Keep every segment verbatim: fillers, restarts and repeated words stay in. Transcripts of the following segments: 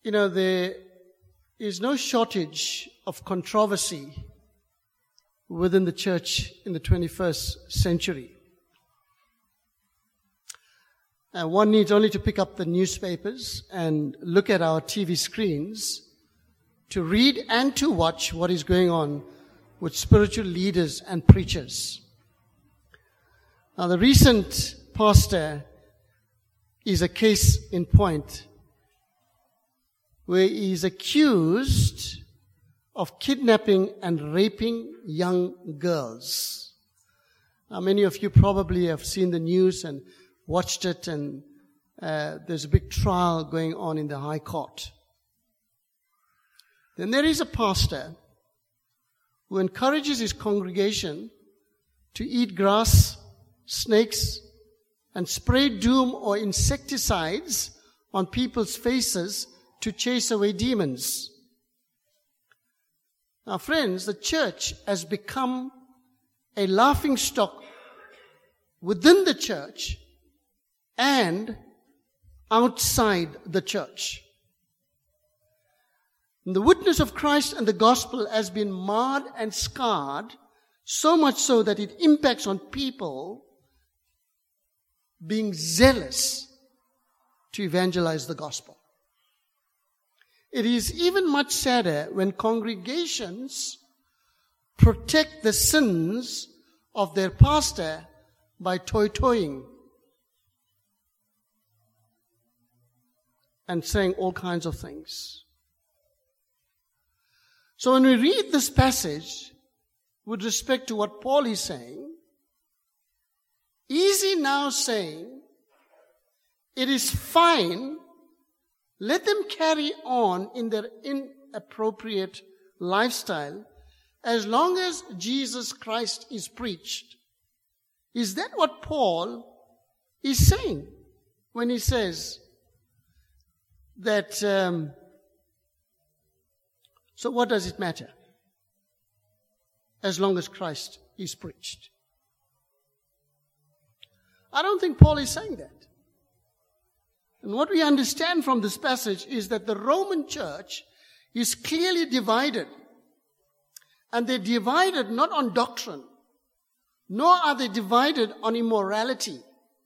You know, there is no shortage of controversy within the church in the twenty-first century. Uh, one needs only to pick up the newspapers and look at our T V screens to read and to watch what is going on with spiritual leaders and preachers. Now, the recent pastor is a case in point where he is accused of kidnapping and raping young girls. Now, many of you probably have seen the news and watched it, and uh, there's a big trial going on in the High Court. Then there is a pastor who encourages his congregation to eat grass, snakes, and spray doom or insecticides on people's faces to chase away demons. Now, friends, the church has become a laughingstock within the church and outside the church. The witness of Christ and the gospel has been marred and scarred, so much so that it impacts on people being zealous to evangelize the gospel. It is even much sadder when congregations protect the sins of their pastor by toy-toying and saying all kinds of things. So when we read this passage with respect to what Paul is saying, is he now saying it is fine, let them carry on in their inappropriate lifestyle as long as Jesus Christ is preached? Is that what Paul is saying when he says that, um, so what does it matter as long as Christ is preached? I don't think Paul is saying that. And what we understand from this passage is that the Roman church is clearly divided. And they're divided not on doctrine, nor are they divided on immorality,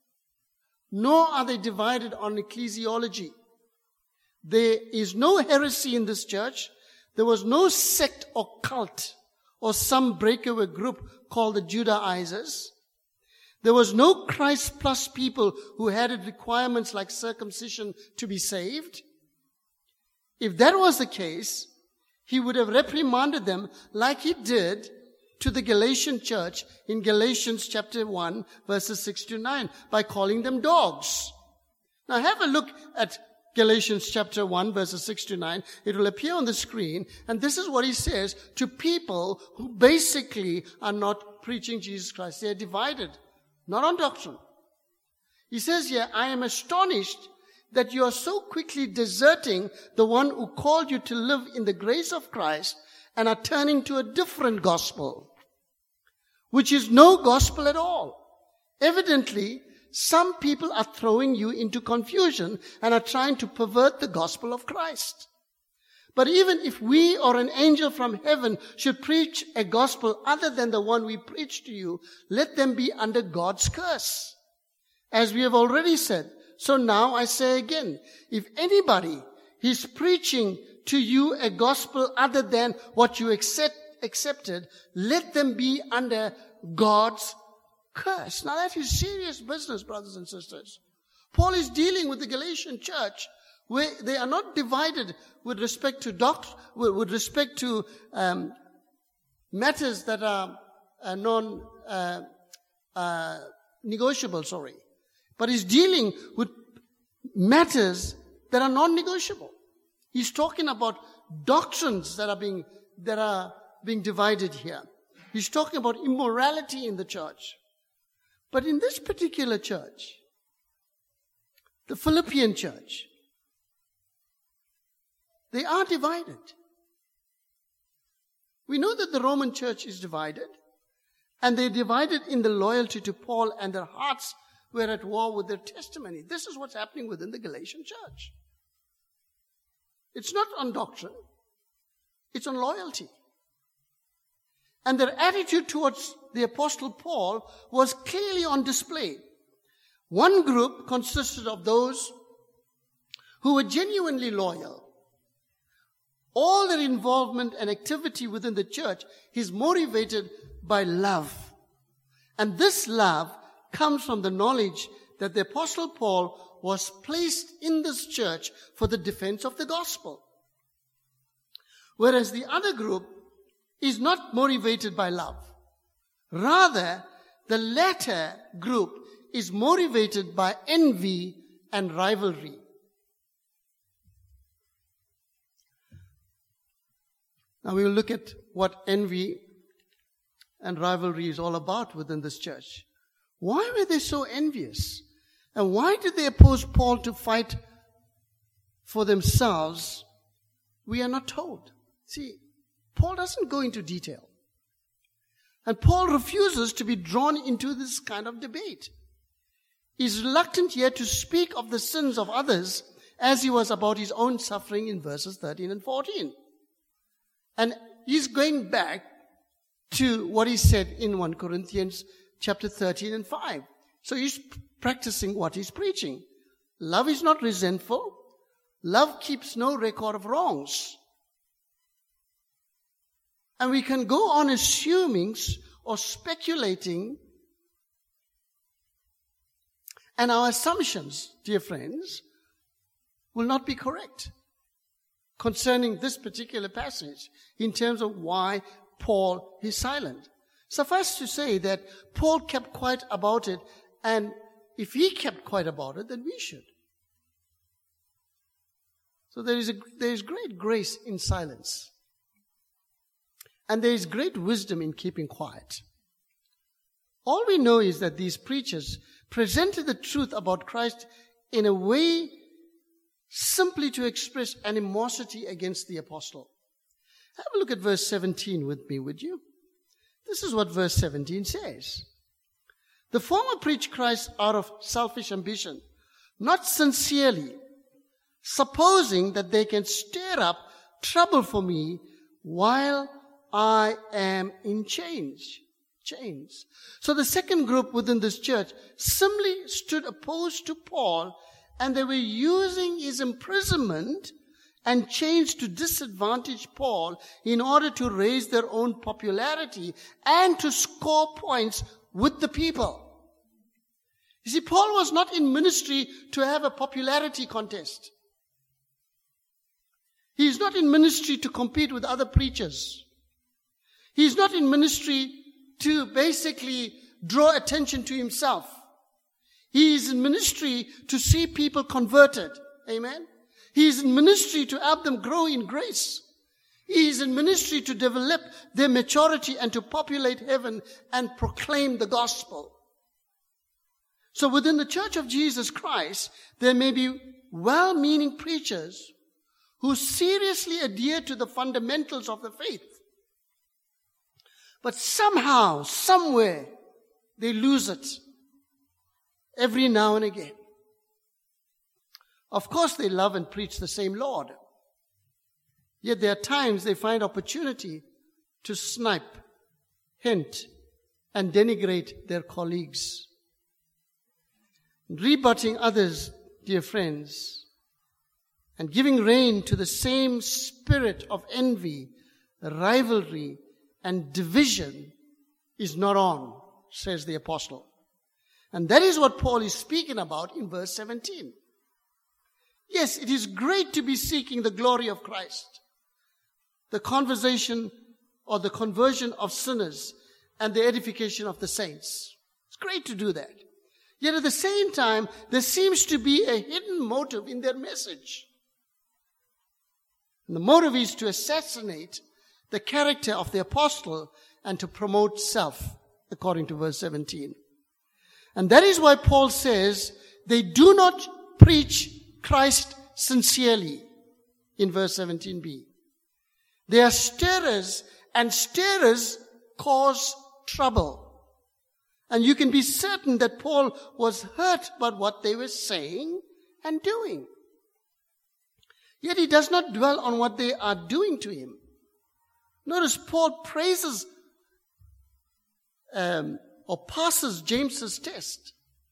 nor are they divided on ecclesiology. There is no heresy in this church. There was no sect or cult or some breakaway group called the Judaizers. There was no Christ plus people who had requirements like circumcision to be saved. If that was the case, he would have reprimanded them like he did to the Galatian church in Galatians chapter one, verses six to nine, by calling them dogs. Now have a look at Galatians chapter one, verses six to nine. It will appear on the screen, and this is what he says to people who basically are not preaching Jesus Christ. They are divided. Not on doctrine. He says here, I am astonished that you are so quickly deserting the one who called you to live in the grace of Christ and are turning to a different gospel, which is no gospel at all. Evidently, some people are throwing you into confusion and are trying to pervert the gospel of Christ. But even if we or an angel from heaven should preach a gospel other than the one we preach to you, let them be under God's curse. As we have already said, so now I say again, if anybody is preaching to you a gospel other than what you accept, accepted, let them be under God's curse. Now that is serious business, brothers and sisters. Paul is dealing with the Galatian church where they are not divided with respect to doct, with respect to um, matters that are uh, non uh, uh, negotiable. Sorry, but he's dealing with matters that are non-negotiable. He's talking about doctrines that are being that are being divided here. He's talking about immorality in the church, but in this particular church, the Philippian church, they are divided. We know that the Roman church is divided, and they're divided in the loyalty to Paul, and their hearts were at war with their testimony. This is what's happening within the Galatian church. It's not on doctrine. It's on loyalty. And their attitude towards the Apostle Paul was clearly on display. One group consisted of those who were genuinely loyal. All their involvement and activity within the church is motivated by love. And this love comes from the knowledge that the Apostle Paul was placed in this church for the defense of the gospel. Whereas the other group is not motivated by love. Rather, the latter group is motivated by envy and rivalry. Now we will look at what envy and rivalry is all about within this church. Why were they so envious? And why did they oppose Paul to fight for themselves? We are not told. See, Paul doesn't go into detail. And Paul refuses to be drawn into this kind of debate. He's reluctant yet to speak of the sins of others as he was about his own suffering in verses thirteen and fourteen. And he's going back to what he said in First Corinthians chapter thirteen and five. So he's practicing what he's preaching. Love is not resentful. Love keeps no record of wrongs. And we can go on assuming or speculating, and our assumptions, dear friends, will not be correct concerning this particular passage in terms of why Paul is silent. Suffice to say that Paul kept quiet about it, and if he kept quiet about it, then we should. So there is a, there is great grace in silence. And there is great wisdom in keeping quiet. All we know is that these preachers presented the truth about Christ in a way simply to express animosity against the apostle. Have a look at verse seventeen with me, would you? This is what verse seventeen says. The former preach Christ out of selfish ambition, not sincerely, supposing that they can stir up trouble for me while I am in chains. Chains. So the second group within this church simply stood opposed to Paul, and they were using his imprisonment and chains to disadvantage Paul in order to raise their own popularity and to score points with the people. You see, Paul was not in ministry to have a popularity contest. He is not in ministry to compete with other preachers. He is not in ministry to basically draw attention to himself. He is in ministry to see people converted. Amen. He is in ministry to help them grow in grace. He is in ministry to develop their maturity and to populate heaven and proclaim the gospel. So within the Church of Jesus Christ, there may be well-meaning preachers who seriously adhere to the fundamentals of the faith. But somehow, somewhere, they lose it every now and again. Of course, they love and preach the same Lord. Yet there are times they find opportunity to snipe, hint, and denigrate their colleagues. Rebutting others, dear friends, and giving rein to the same spirit of envy, rivalry, and division is not on, says the apostle. And that is what Paul is speaking about in verse seventeen. Yes, it is great to be seeking the glory of Christ, the conversation or the conversion of sinners and the edification of the saints. It's great to do that. Yet at the same time, there seems to be a hidden motive in their message. And the motive is to assassinate the character of the apostle and to promote self, according to verse seventeen. And that is why Paul says they do not preach Christ sincerely in verse seventeen b. They are stirrers, and stirrers cause trouble. And you can be certain that Paul was hurt by what they were saying and doing. Yet he does not dwell on what they are doing to him. Notice Paul praises um, or passes James's test.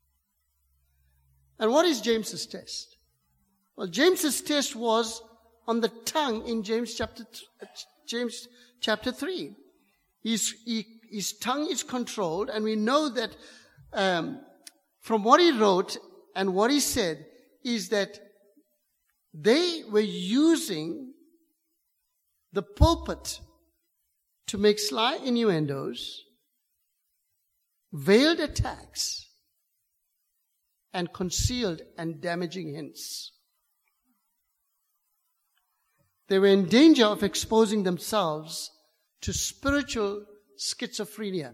And what is James's test? Well, James's test was on the tongue in James chapter James chapter three. His, he, his tongue is controlled, and we know that um, from what he wrote and what he said is that they were using the pulpit to make sly innuendos, veiled attacks, and concealed and damaging hints. They were in danger of exposing themselves to spiritual schizophrenia.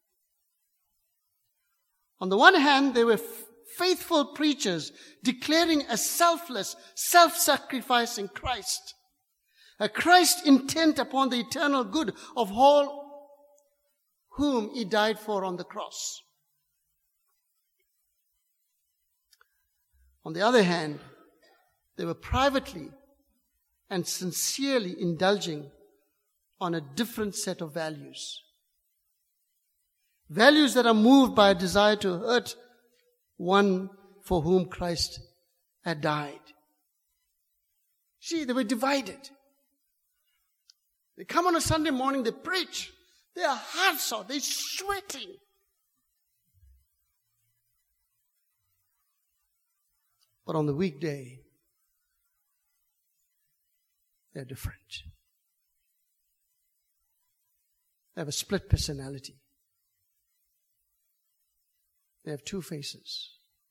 On the one hand, they were f- faithful preachers declaring a selfless, self-sacrificing Christ, a Christ intent upon the eternal good of all whom he died for on the cross. On the other hand, they were privately and sincerely indulging on a different set of values. Values that are moved by a desire to hurt one for whom Christ had died. See, they were divided. They come on a Sunday morning, they preach. Their hearts out, they're sweating. But on the weekday, they're different. They have a split personality. They have two faces.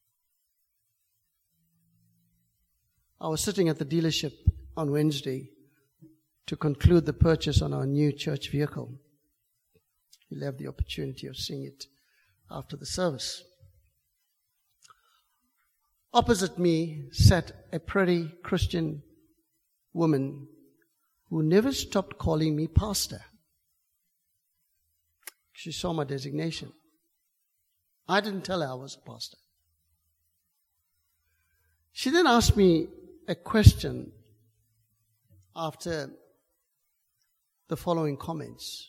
I was sitting at the dealership on Wednesday to conclude the purchase on our new church vehicle. You'll have the opportunity of seeing it after the service. Opposite me sat a pretty Christian woman who never stopped calling me pastor. She saw my designation. I didn't tell her I was a pastor. She then asked me a question after the following comments.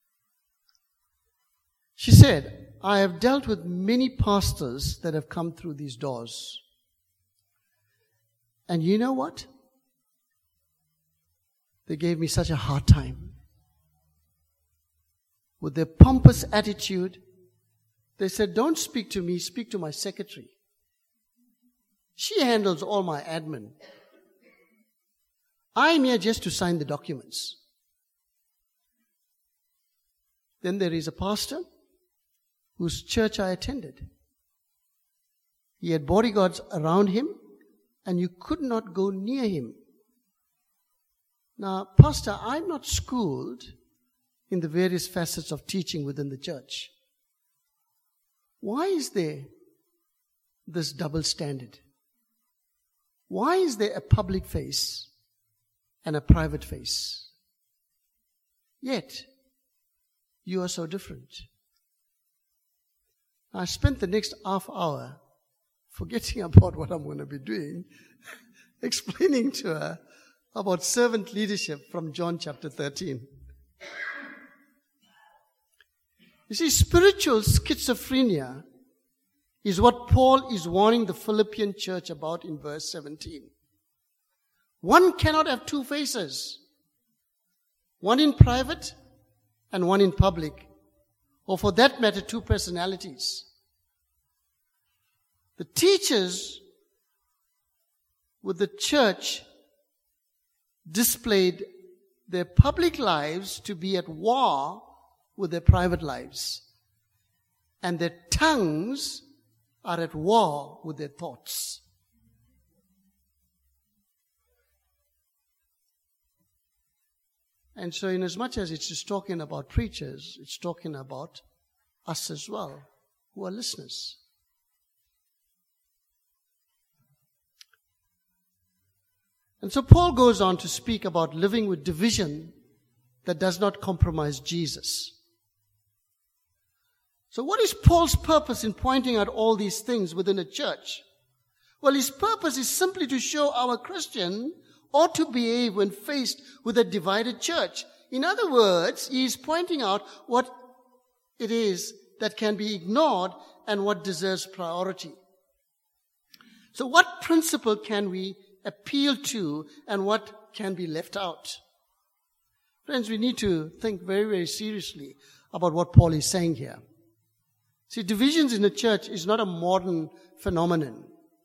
She said, I have dealt with many pastors that have come through these doors. And you know what? They gave me such a hard time. With their pompous attitude, they said, don't speak to me, speak to my secretary. She handles all my admin. I'm here just to sign the documents. Then there is a pastor whose church I attended. He had bodyguards around him, and you could not go near him. Now, Pastor, I'm not schooled in the various facets of teaching within the church. Why is there this double standard? Why is there a public face and a private face? Yet, you are so different. I spent the next half hour forgetting about what I'm going to be doing, explaining to her about servant leadership from John chapter thirteen. You see, spiritual schizophrenia is what Paul is warning the Philippian church about in verse seventeen. One cannot have two faces, one in private and one in public, or for that matter, two personalities. The teachers with the church displayed their public lives to be at war with their private lives, and their tongues are at war with their thoughts. And so, in as much as it's just talking about preachers, it's talking about us as well, who are listeners. And so Paul goes on to speak about living with division that does not compromise Jesus. So what is Paul's purpose in pointing out all these things within a church? Well, his purpose is simply to show our Christian ought to behave when faced with a divided church. In other words, he is pointing out what it is that can be ignored and what deserves priority. So what principle can we appeal to and what can be left out? Friends, we need to think very, very seriously about what Paul is saying here. See, divisions in the church is not a modern phenomenon.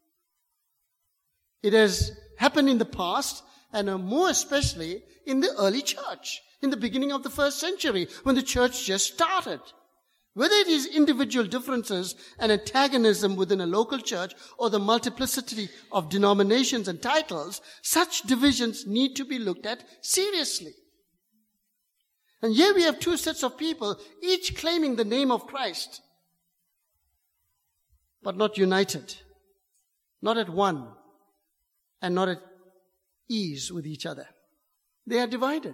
It has happened in the past, and more especially in the early church, in the beginning of the first century, when the church just started. Whether it is individual differences and antagonism within a local church or the multiplicity of denominations and titles, such divisions need to be looked at seriously. And here we have two sets of people, each claiming the name of Christ, but not united, not at one, and not at ease with each other. They are divided.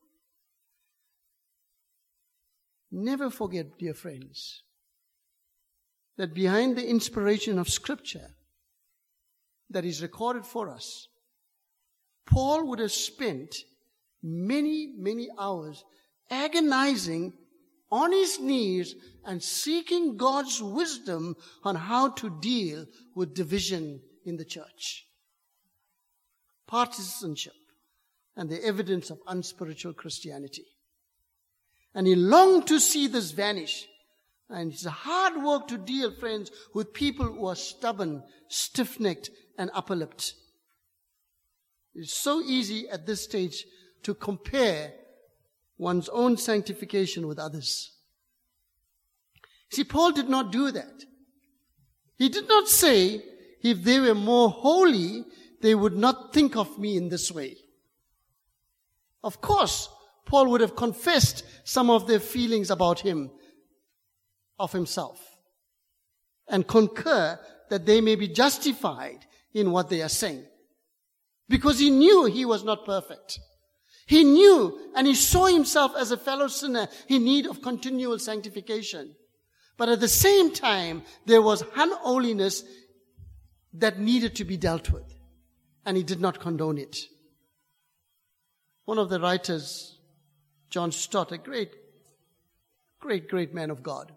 Never forget, dear friends, that behind the inspiration of Scripture that is recorded for us, Paul would have spent many, many hours agonizing on his knees and seeking God's wisdom on how to deal with division in the church, partisanship, and the evidence of unspiritual Christianity. And he longed to see this vanish. And it's a hard work to deal, friends, with people who are stubborn, stiff-necked, and upper-lipped. It's so easy at this stage to compare one's own sanctification with others. See, Paul did not do that. He did not say, if they were more holy, they would not think of me in this way. Of course, Paul would have confessed some of their feelings about him, of himself, and concur that they may be justified in what they are saying. Because he knew he was not perfect. He knew and he saw himself as a fellow sinner in need of continual sanctification. But at the same time, there was unholiness that needed to be dealt with. And he did not condone it. One of the writers, John Stott, a great, great, great man of God,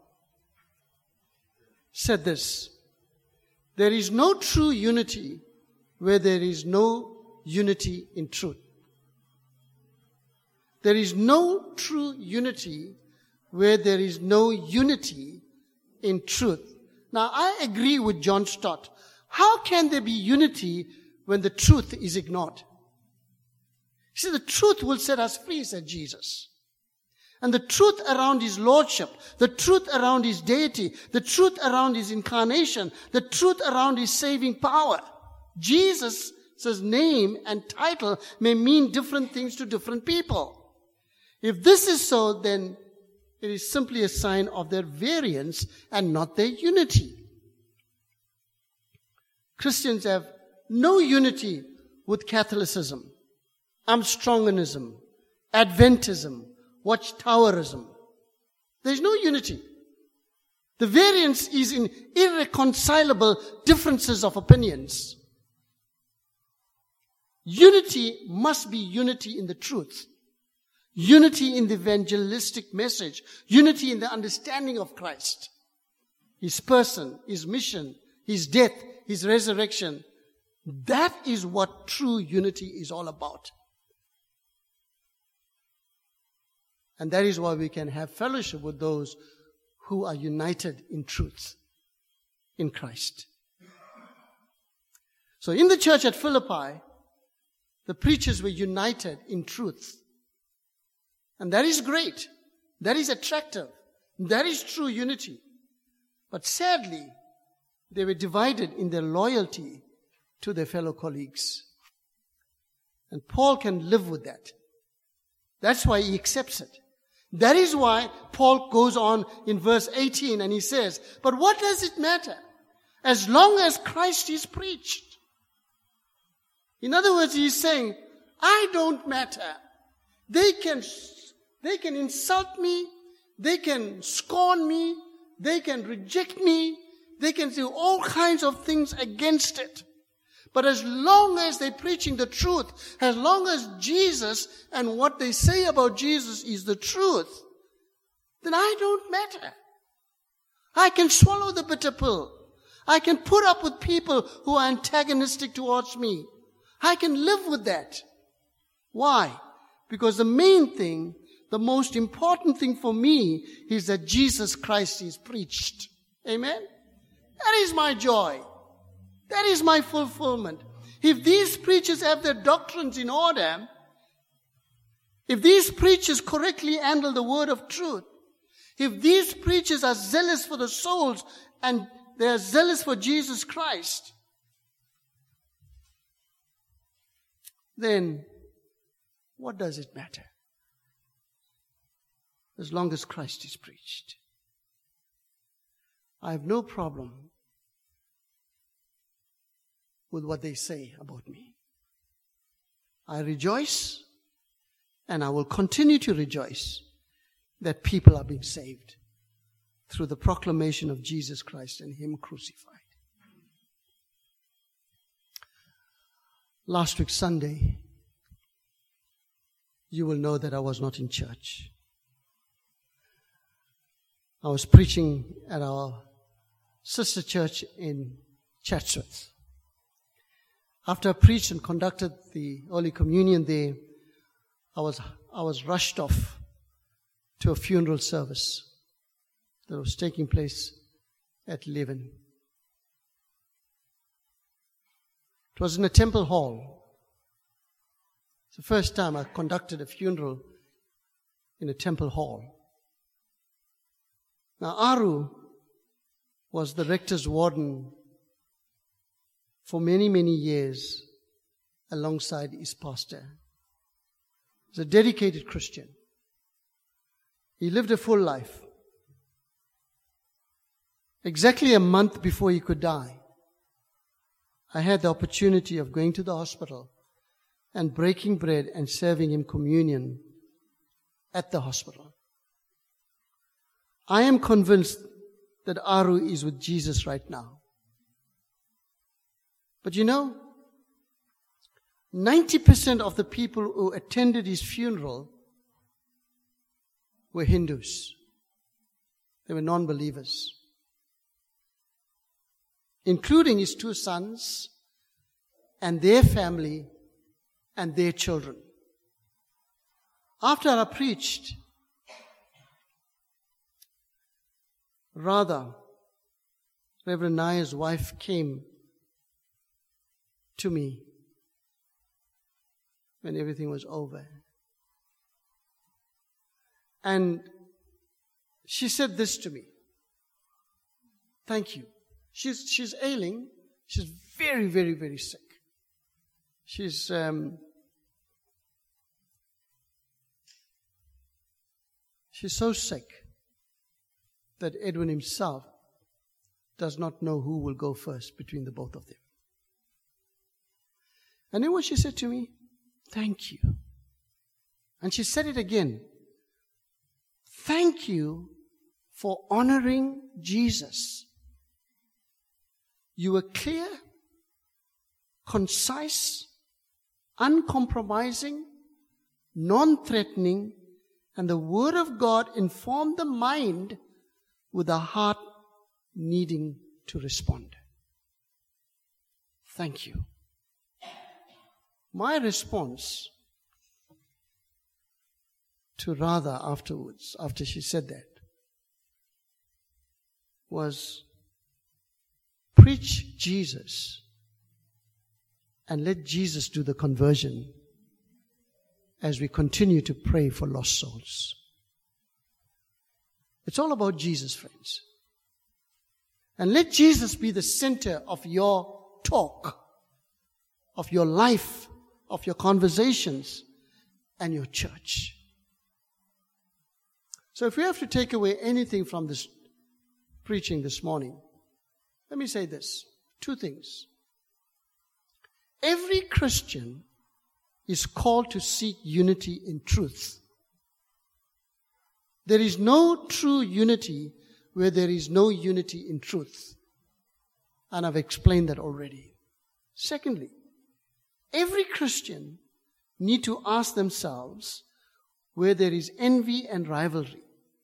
said this: there is no true unity where there is no unity in truth. There is no true unity where there is no unity in truth. Now, I agree with John Stott. How can there be unity when the truth is ignored? See, the truth will set us free, said Jesus. And the truth around his lordship, the truth around his deity, the truth around his incarnation, the truth around his saving power. Jesus' name and title may mean different things to different people. If this is so, then it is simply a sign of their variance and not their unity. Christians have no unity with Catholicism, Armstronganism, Adventism, Watchtowerism. There's no unity. The variance is in irreconcilable differences of opinions. Unity must be unity in the truth. Unity in the evangelistic message. Unity in the understanding of Christ. His person, His mission, His death, His resurrection. That is what true unity is all about. And that is why we can have fellowship with those who are united in truth, in Christ. So in the church at Philippi, the preachers were united in truth. And that is great. That is attractive. That is true unity. But sadly, they were divided in their loyalty to their fellow colleagues. And Paul can live with that. That's why he accepts it. That is why Paul goes on in verse eighteen and he says, but what does it matter as long as Christ is preached? In other words, he's saying, I don't matter. They can, they can insult me. They can scorn me. They can reject me. They can do all kinds of things against it. But as long as they're preaching the truth, as long as Jesus and what they say about Jesus is the truth, then I don't matter. I can swallow the bitter pill. I can put up with people who are antagonistic towards me. I can live with that. Why? Because the main thing, the most important thing for me is that Jesus Christ is preached. Amen? That is my joy. That is my fulfillment. If these preachers have their doctrines in order, if these preachers correctly handle the word of truth, if these preachers are zealous for the souls and they are zealous for Jesus Christ, then what does it matter? As long as Christ is preached. I have no problem with what they say about me. I rejoice, and I will continue to rejoice that people are being saved through the proclamation of Jesus Christ and Him crucified. Last week, Sunday, you will know that I was not in church. I was preaching at our sister church in Chatsworth. After I preached and conducted the Holy Communion there, I was I was rushed off to a funeral service that was taking place at Leven. It was in a temple hall. It's the first time I conducted a funeral in a temple hall. Now, Aru was the rector's warden for many, many years alongside his pastor. He was a dedicated Christian. He lived a full life. Exactly a month before he could die, I had the opportunity of going to the hospital and breaking bread and serving him communion at the hospital. I am convinced that Aru is with Jesus right now. But you know, ninety percent of the people who attended his funeral were Hindus. They were non-believers, including his two sons and their family and their children. After I preached, rather, Reverend Nair's wife came to me when everything was over. And she said this to me. Thank you. She's, she's ailing. She's very, very, very sick. She's, um, she's so sick that Edwin himself does not know who will go first between the both of them. And then what she said to me, thank you. And she said it again. Thank you for honoring Jesus. You were clear, concise, uncompromising, non-threatening, and the Word of God informed the mind with the heart needing to respond. Thank you. My response to Radha afterwards, after she said that, was preach Jesus and let Jesus do the conversion as we continue to pray for lost souls. It's all about Jesus, friends. And let Jesus be the center of your talk, of your life, of your conversations, and your church. So if we have to take away anything from this preaching this morning, let me say this. Two things. Every Christian is called to seek unity in truth. There is no true unity where there is no unity in truth. And I've explained that already. Secondly, every Christian need to ask themselves where there is envy and rivalry.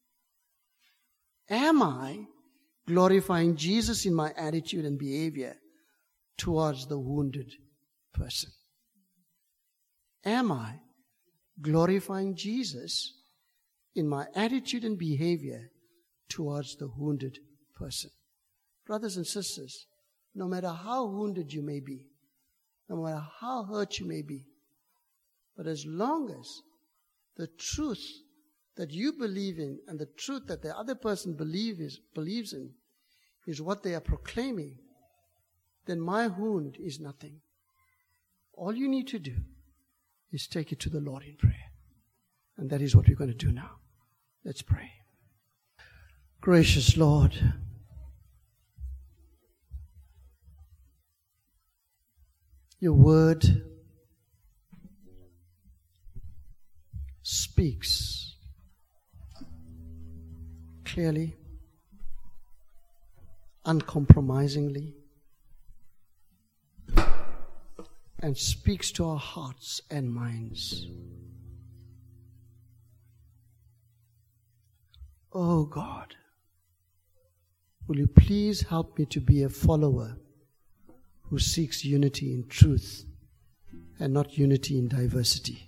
Am I glorifying Jesus in my attitude and behavior towards the wounded person? Am I glorifying Jesus in my attitude and behavior towards the wounded person? Brothers and sisters, no matter how wounded you may be, no matter how hurt you may be, but as long as the truth that you believe in and the truth that the other person believe is, believes in is what they are proclaiming, then my wound is nothing. All you need to do is take it to the Lord in prayer. And that is what we're going to do now. Let's pray. Gracious Lord, your word speaks clearly, uncompromisingly, and speaks to our hearts and minds. Oh God, will you please help me to be a follower who seeks unity in truth and not unity in diversity.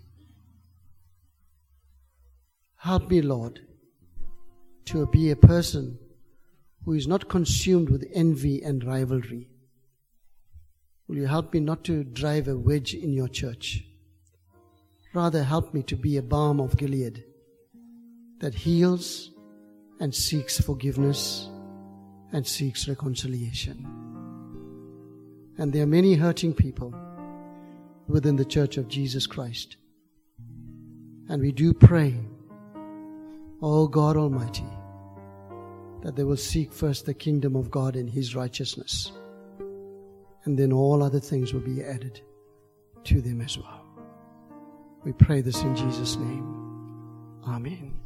Help me, Lord, to be a person who is not consumed with envy and rivalry. Will you help me not to drive a wedge in your church? Rather, help me to be a balm of Gilead that heals and seeks forgiveness and seeks reconciliation. And there are many hurting people within the Church of Jesus Christ. And we do pray, O God Almighty, that they will seek first the kingdom of God and His righteousness. And then all other things will be added to them as well. We pray this in Jesus' name. Amen.